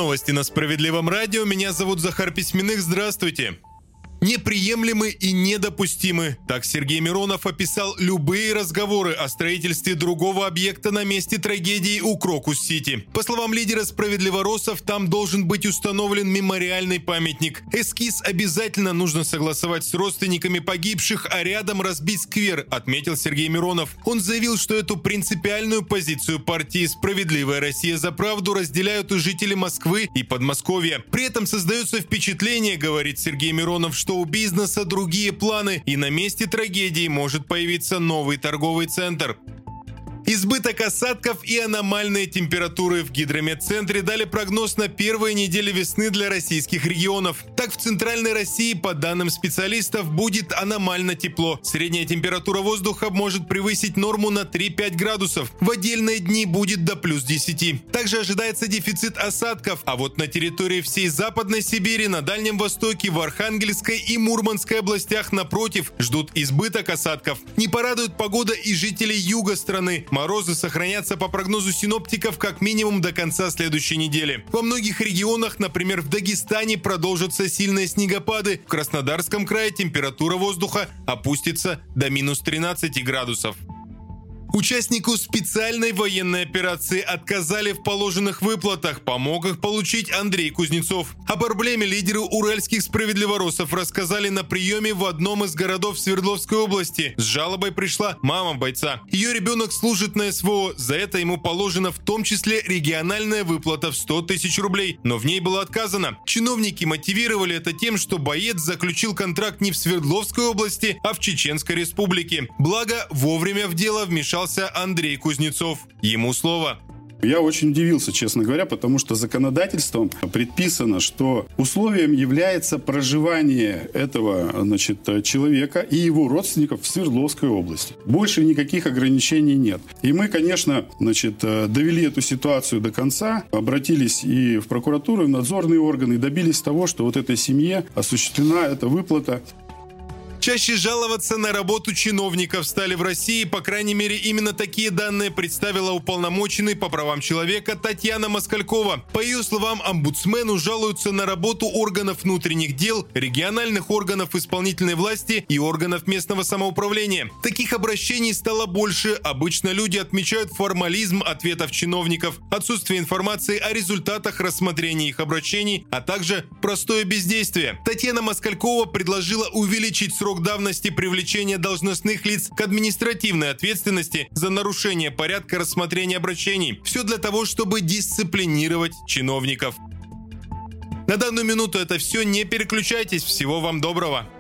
Новости на Справедливом радио. Меня зовут Захар Письменных. Здравствуйте. Неприемлемы и недопустимы. Так Сергей Миронов описал любые разговоры о строительстве другого объекта на месте трагедии у Крокус-Сити. По словам лидера справедливоросов, там должен быть установлен мемориальный памятник. Эскиз обязательно нужно согласовать с родственниками погибших, а рядом разбить сквер, отметил Сергей Миронов. Он заявил, что эту принципиальную позицию партии «Справедливая Россия за правду» разделяют и жители Москвы и Подмосковья. При этом создается впечатление, говорит Сергей Миронов, что у бизнеса другие планы, и на месте трагедии может появиться новый торговый центр. Избыток осадков и аномальные температуры в гидрометцентре дали прогноз на первые недели весны для российских регионов. Так, в центральной России, по данным специалистов, будет аномально тепло. Средняя температура воздуха может превысить норму на 3-5 градусов. В отдельные дни будет до плюс 10. Также ожидается дефицит осадков, а вот на территории всей Западной Сибири, на Дальнем Востоке, в Архангельской и Мурманской областях, напротив, ждут избыток осадков. Не порадует погода и жителей юга страны. Морозы сохранятся по прогнозу синоптиков как минимум до конца следующей недели. Во многих регионах, например, в Дагестане, продолжатся сильные снегопады. В Краснодарском крае температура воздуха опустится до минус 13 градусов. Участнику специальной военной операции отказали в положенных выплатах. Помог их получить Андрей Кузнецов. О проблеме лидеры уральских справедливоросов рассказали на приеме в одном из городов Свердловской области. С жалобой пришла мама бойца. Ее ребенок служит на СВО. За это ему положена в том числе региональная выплата в 100 тысяч рублей. Но в ней было отказано. Чиновники мотивировали это тем, что боец заключил контракт не в Свердловской области, а в Чеченской республике. Благо, вовремя в дело вмешался Андрей Кузнецов. Ему слово. Я очень удивился, честно говоря, потому что законодательством предписано, что условием является проживание этого, человека и его родственников в Свердловской области. Больше никаких ограничений нет. И мы, конечно, довели эту ситуацию до конца, обратились и в прокуратуру, и в надзорные органы, и добились того, что вот этой семье осуществлена эта выплата. Чаще жаловаться на работу чиновников стали в России, по крайней мере, именно такие данные представила уполномоченный по правам человека Татьяна Москалькова. По ее словам, омбудсмену жалуются на работу органов внутренних дел, региональных органов исполнительной власти и органов местного самоуправления. Таких обращений стало больше. Обычно люди отмечают формализм ответов чиновников, отсутствие информации о результатах рассмотрения их обращений, а также простое бездействие. Татьяна Москалькова предложила увеличить срок давности привлечения должностных лиц к административной ответственности за нарушение порядка рассмотрения обращений. Все для того, чтобы дисциплинировать чиновников. На данную минуту это все. Не переключайтесь. Всего вам доброго.